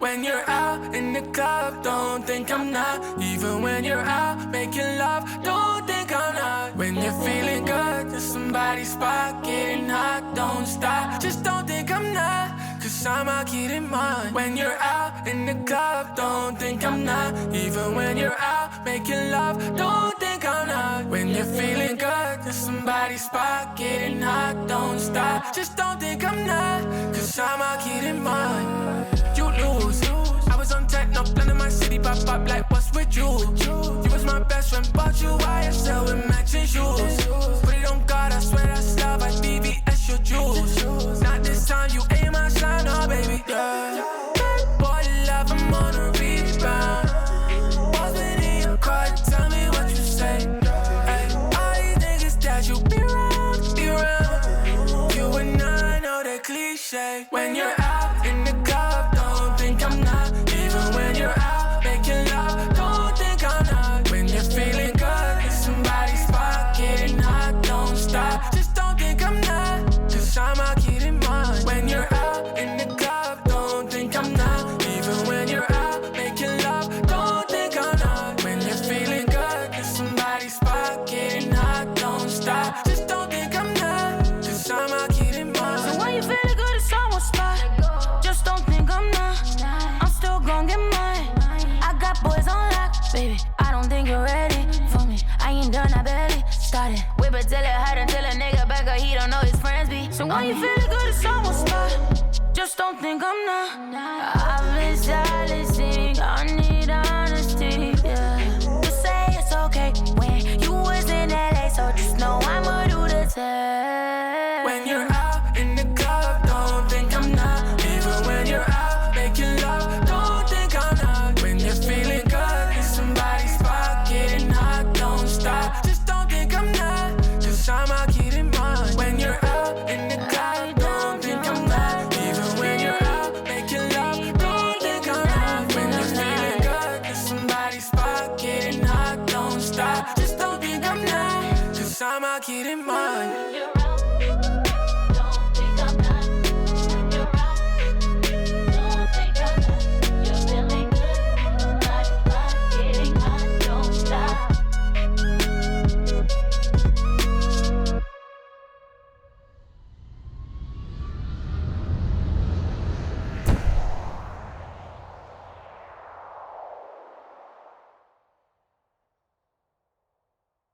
When you're out in the club, don't think I'm not. Even when you're out making love, don't think I'm not. When you're feeling good, there's somebody's spot getting hot, don't stop. Just don't think I'm not, cause I'm out getting mine. When you're out in the club, don't think I'm not. Even when you're out making love, don't think I'm not. When you're feeling good, there's somebody's spot getting hot, don't stop. Just don't think I'm not, cause I'm out getting mine. You lose, I was on techno, blending my city, pop like what's with you? You was my best friend, bought you YSL with matching shoes. Put it on God, I swear that's love, I BBS your juice. Not this time, you ain't my sign, oh baby, yeah. Boy, love, I'm on a rebound. What's in your car, tell me what you say. Ay, all these niggas that you be around, be around. You and I know that cliche. When you're out in the club, don't think I'm not. Even when you're out making love, don't think I'm not. When you're feeling good, it's somebody's spot getting hot, don't stop. Just don't think I'm not, cause I'm out getting mine. When you're out in the club, don't think I'm not. Even when you're out making love, don't think I'm not. When you're feeling good, it's somebody's spot getting hot, don't stop. Just don't think I'm not, cause I'm out getting mine. So when you feeling good, it's someone's spot. Just don't think I'm not. I'm still gon' get mine. I got boys on lock, baby. I don't think you're ready for me. I ain't done, I barely started. Whip it till it hot until a nigga back up, he don't know his friends be. So when you feeling good, it's someone's spot. Just don't think I'm not. I've been silencing, I need honesty, yeah. You say it's okay when you was in LA, so just know I'ma do the test. When you're out in the club, don't think I'm not. Even when you're out making love, don't think I'm not. When you're feeling good, it's somebody's spot getting hot, don't stop. Just don't think I'm not, cause I'm out getting mine. When you're out in the club, don't think I'm not. Even when you're out making love, don't think I'm not. When you're feeling good, it's somebody's spot getting hot, don't stop. Just don't think I'm not, cause I'm out getting mine.